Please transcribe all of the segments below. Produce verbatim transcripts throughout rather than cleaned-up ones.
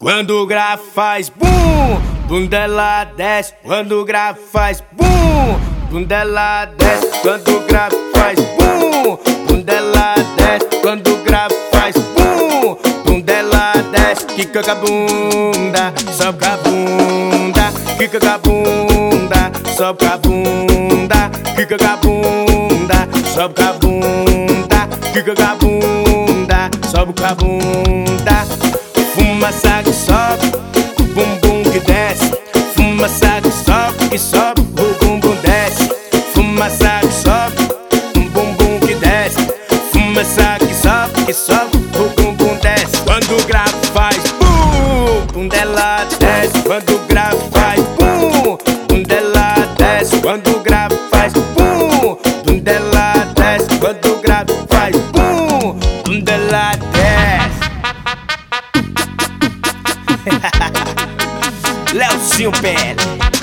Quando o grave faz bum, bunda ela desce. Quando o grave faz bum, bunda ela desce. Quando o grave faz bum, bunda ela desce. Quando o grave faz bum, bunda ela desce. Quica com a bunda, sobe com a bunda. Quica com a bunda, sobe com a bunda. Quica com a bunda, sobe com a bunda. Quica com a bunda, sobe com a bunda. Fuma, sabe, sobe, o bumbum que desce. Fuma, sabe, sobe, que sobe, o bumbum desce. Fuma, sabe, sobe, um bumbum que desce. Fuma, sabe, sobe, que sobe, o bumbum desce. Quando o grave faz bum, bunda ela desce. Quando o grave faz bum, bunda ela desce. Quando o grave faz bum, bunda ela desce. Quando o grave faz bum, bunda ela desce. Leozinho P L,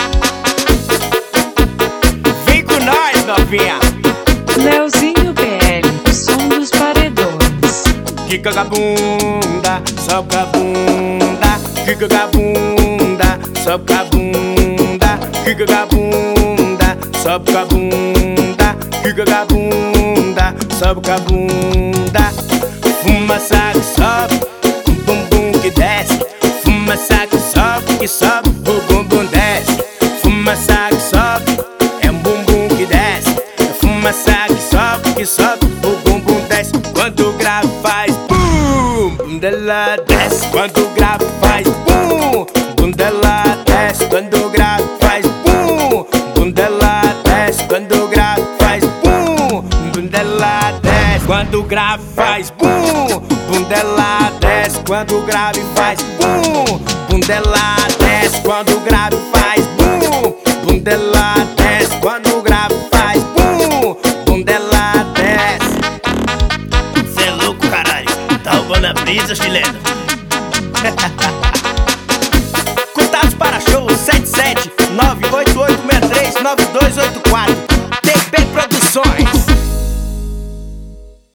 vem com nós, novinha. Leozinho P L, o som dos paredões. Quica com a bunda, sobe com a bunda. Quica com a bunda, sobe com a bunda. Quica com a bunda, sobe com a bunda. Quica com a bunda, sobe com a bunda. Fuma, sabe, sobe, um bumbum que desce. Fuma, sabe, sobe, que sobe, o bumbum desce. Fuma, sabe, sobe, é um bumbum que desce. Fuma, sabe, sobe, que sobe, o bumbum desce. Quando o grave faz bum, bunda ela desce. Quando o grave faz bum, bunda ela desce. Quando o grave faz bum, bunda ela desce. Quando o grave faz bum, bunda ela desce. Quando o grave faz bum, bunda ela desce. Quando o grave faz bum, bunda ela desce. Quando o grave faz bum, bunda ela desce. Quando o grave faz bum, bunda ela desce. Cê é louco, caralho. Tá roubando a brisa, chileno.